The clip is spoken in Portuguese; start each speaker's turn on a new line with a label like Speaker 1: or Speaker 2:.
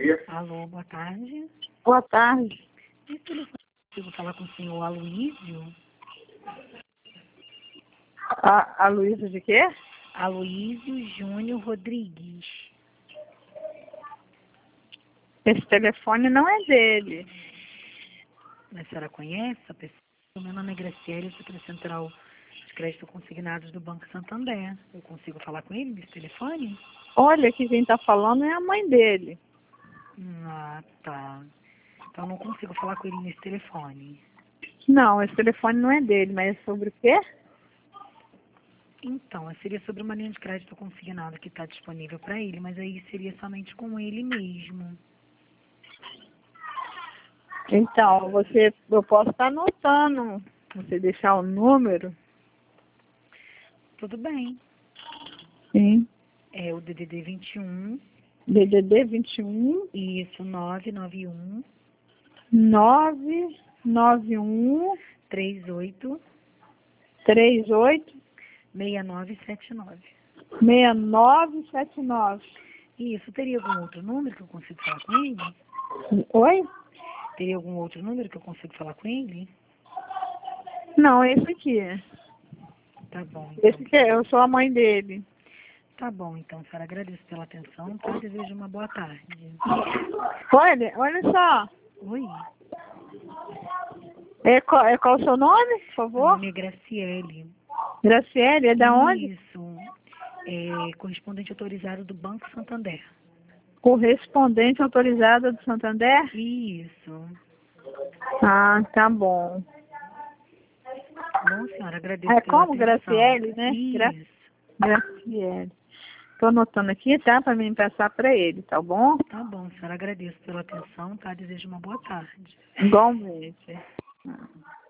Speaker 1: Alô, boa tarde.
Speaker 2: Boa tarde.
Speaker 1: Esse telefone, eu vou falar com o senhor Aloísio.
Speaker 2: A Luísa de quê?
Speaker 1: Aloísio Júnior Rodrigues.
Speaker 2: Esse telefone não é dele.
Speaker 1: A senhora conhece essa pessoa? Meu nome é Graciela, eu sou aqui da Central de Crédito Consignados do Banco Santander. Eu consigo falar com ele nesse telefone?
Speaker 2: Olha, que quem está falando é a mãe dele.
Speaker 1: Ah, tá. Então eu não consigo falar com ele nesse telefone.
Speaker 2: Não, esse telefone não é dele, mas é sobre o quê?
Speaker 1: Então, seria sobre uma linha de crédito consignado que está disponível para ele, mas aí seria somente com ele mesmo.
Speaker 2: Então, eu posso estar anotando. Você deixar o número?
Speaker 1: Tudo bem.
Speaker 2: Sim.
Speaker 1: É o DDD 21.
Speaker 2: DDD 21
Speaker 1: Isso, 991
Speaker 2: 991
Speaker 1: 38
Speaker 2: 38
Speaker 1: 6979.
Speaker 2: 6979.
Speaker 1: Isso, teria algum outro número que eu consigo falar com ele?
Speaker 2: Oi?
Speaker 1: Teria algum outro número que eu consigo falar com ele?
Speaker 2: Não, esse aqui.
Speaker 1: Tá bom, então.
Speaker 2: Esse que eu sou a mãe dele.
Speaker 1: Tá bom, então, senhora, agradeço pela atenção, tá? Desejo uma boa tarde.
Speaker 2: Olha só.
Speaker 1: Oi,
Speaker 2: Qual o seu nome, por
Speaker 1: meu
Speaker 2: favor?
Speaker 1: nome é Graciele.
Speaker 2: Graciele, é da onde?
Speaker 1: Isso, é correspondente autorizado do Banco Santander.
Speaker 2: Correspondente autorizada do Santander?
Speaker 1: Isso.
Speaker 2: Ah, tá bom.
Speaker 1: Bom, senhora, agradeço
Speaker 2: É
Speaker 1: pela
Speaker 2: como
Speaker 1: atenção.
Speaker 2: Graciele, né?
Speaker 1: Isso.
Speaker 2: Graciele. Tô anotando aqui, tá? Para mim passar para ele, tá bom?
Speaker 1: Tá bom, senhora, agradeço pela atenção, tá? Desejo uma boa tarde.
Speaker 2: Igualmente.